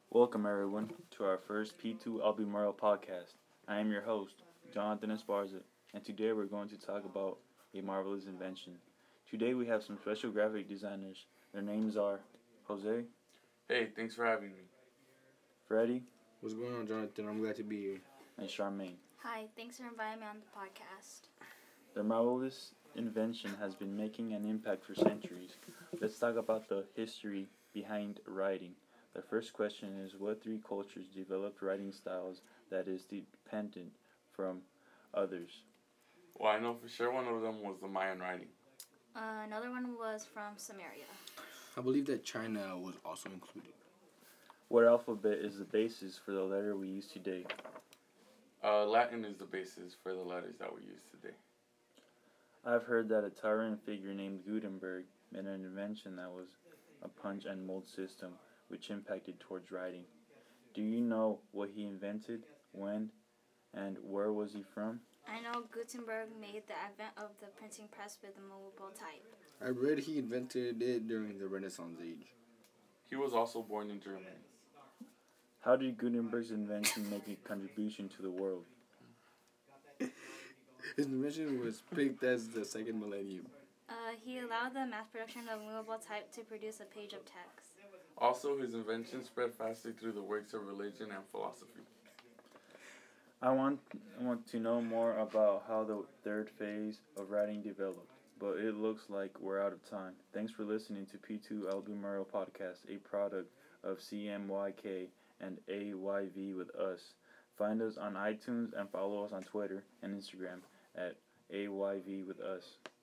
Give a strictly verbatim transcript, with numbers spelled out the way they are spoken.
Welcome, everyone, to our first P two Albemarle podcast. I am your host, Jonathan Esparza, and today we're going to talk about a marvelous invention. Today we have some special graphic designers. Their names are Jose, Hey, thanks for having me. Freddie, What's going on, Jonathan? I'm glad to be here. and Charmaine. Hi, thanks for inviting me on the podcast. Their marvelous invention has been making an impact for centuries. Let's talk about the history behind writing. The first question is what three cultures developed writing styles that is dependent from others? Well, I know for sure one of them was the Mayan writing. Uh, another one was from Samaria. I believe that China was also included. What alphabet is the basis for the letter we use today? Uh, Latin is the basis for the letters that we use today. I've heard that a tyrant figure named Gutenberg made an invention that was a punch and mold system which impacted towards writing. Do you know what he invented, when, and where was he from? I know Gutenberg made the advent of the printing press with a movable type. I read he invented it during the Renaissance age. He was also born in Germany. How did Gutenberg's invention make a contribution to the world? His invention was picked as the second millennium. Uh, he allowed the mass production of movable type to produce a page of text. Also, his invention spread faster through the works of religion and philosophy. I want I want to know more about how the third phase of writing developed, but it looks like we're out of time. Thanks for listening to P two Albemarle Podcast, a product of C M Y K and A Y V with us. Find us on iTunes and follow us on Twitter and Instagram at A Y V with us.